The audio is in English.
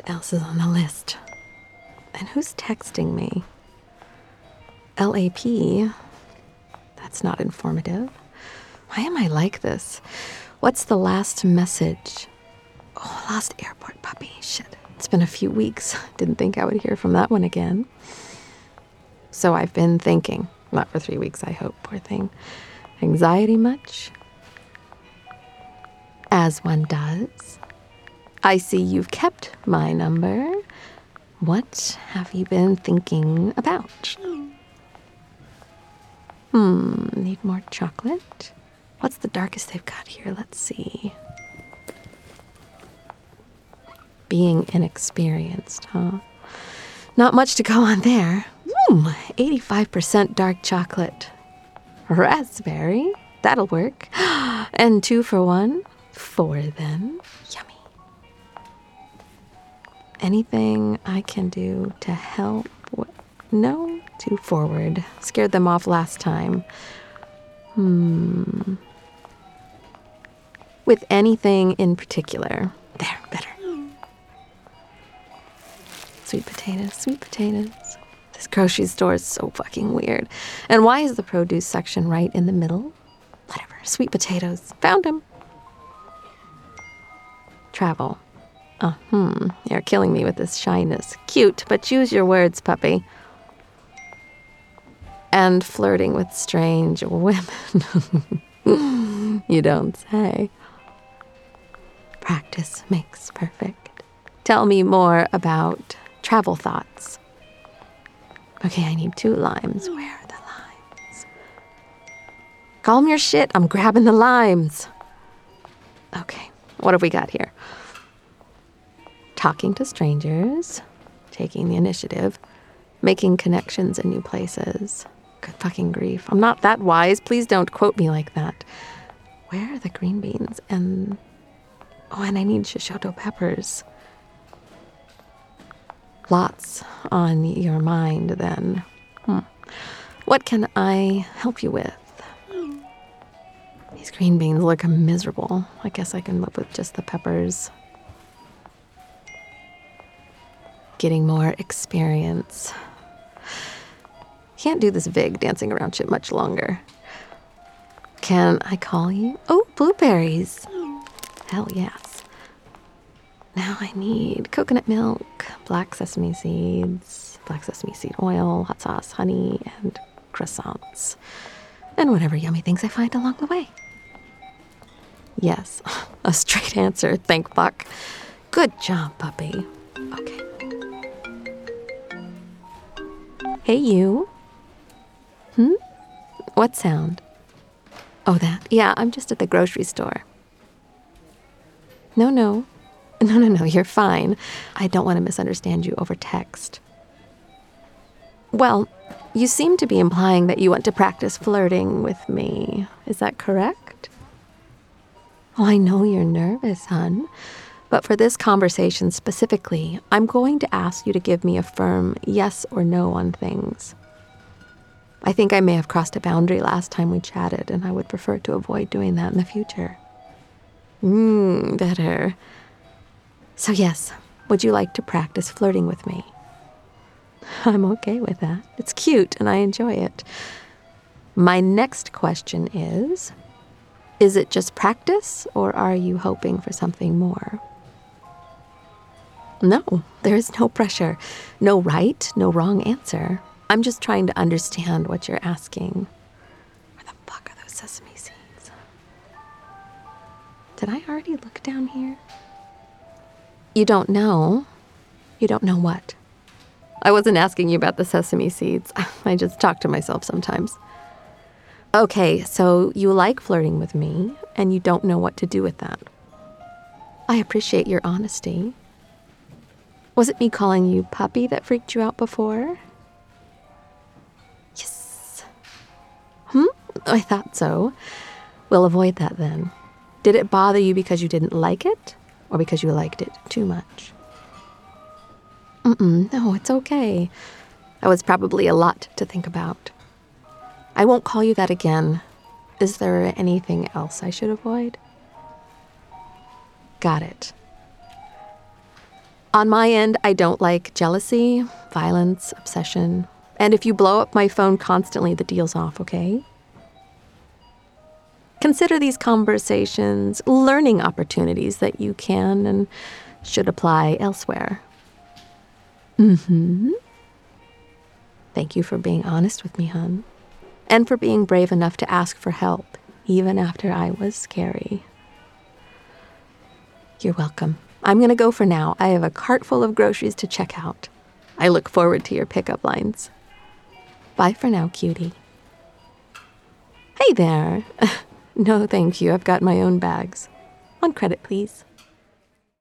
What else is on the list? And who's texting me? LAP? That's not informative. Why am I like this? What's the last message? Oh, lost airport puppy. Shit. It's been a few weeks. Didn't think I would hear from that one again. So I've been thinking. Not for 3 weeks, I hope. Poor thing. Anxiety much? As one does. I see you've kept my number. What have you been thinking about? Need more chocolate? What's the darkest they've got here? Let's see. Being inexperienced, huh? Not much to go on there. 85% dark chocolate. Raspberry? That'll work. And 2 for 1? 4 then. Yummy. Anything I can do to help? No? Too forward. Scared them off last time. With anything in particular. There, better. Sweet potatoes, sweet potatoes. This grocery store is so fucking weird. And why is the produce section right in the middle? Whatever. Sweet potatoes. Found them. Travel. You're killing me with this shyness. Cute, but choose your words, puppy. And flirting with strange women. You don't say. Practice makes perfect. Tell me more about travel thoughts. Okay, I need 2 limes. Where are the limes? Calm your shit. I'm grabbing the limes. Okay, what have we got here? Talking to strangers, taking the initiative, making connections in new places. Good fucking grief. I'm not that wise. Please don't quote me like that. Where are the green beans? And I need shishito peppers. Lots on your mind, then. What can I help you with? These green beans look miserable. I guess I can live with just the peppers. Getting more experience. Can't do this vig dancing around shit much longer. Can I call you? Oh, blueberries. Hell yes. Now I need coconut milk, black sesame seeds, black sesame seed oil, hot sauce, honey, and croissants. And whatever yummy things I find along the way. Yes, a straight answer, thank fuck. Good job, puppy. Okay. Hey, you. What sound? Oh, that. Yeah, I'm just at the grocery store. No, you're fine. I don't want to misunderstand you over text. Well, you seem to be implying that you want to practice flirting with me. Is that correct? Oh, I know you're nervous, hon. But for this conversation specifically, I'm going to ask you to give me a firm yes or no on things. I think I may have crossed a boundary last time we chatted, and I would prefer to avoid doing that in the future. Better. So yes, would you like to practice flirting with me? I'm okay with that. It's cute, and I enjoy it. My next question is it just practice, or are you hoping for something more? No, there is no pressure. No right, no wrong answer. I'm just trying to understand what you're asking. Where the fuck are those sesame seeds? Did I already look down here? You don't know? You don't know what? I wasn't asking you about the sesame seeds. I just talk to myself sometimes. Okay, so you like flirting with me, and you don't know what to do with that. I appreciate your honesty. Was it me calling you puppy that freaked you out before? Yes. I thought so. We'll avoid that then. Did it bother you because you didn't like it, or because you liked it too much? No, it's okay. That was probably a lot to think about. I won't call you that again. Is there anything else I should avoid? Got it. On my end, I don't like jealousy, violence, obsession. And if you blow up my phone constantly, the deal's off, okay? Consider these conversations learning opportunities that you can and should apply elsewhere. Thank you for being honest with me, hon. And for being brave enough to ask for help, even after I was scary. You're welcome. I'm gonna go for now. I have a cart full of groceries to check out. I look forward to your pickup lines. Bye for now, cutie. Hey there. No, thank you. I've got my own bags. On credit, please.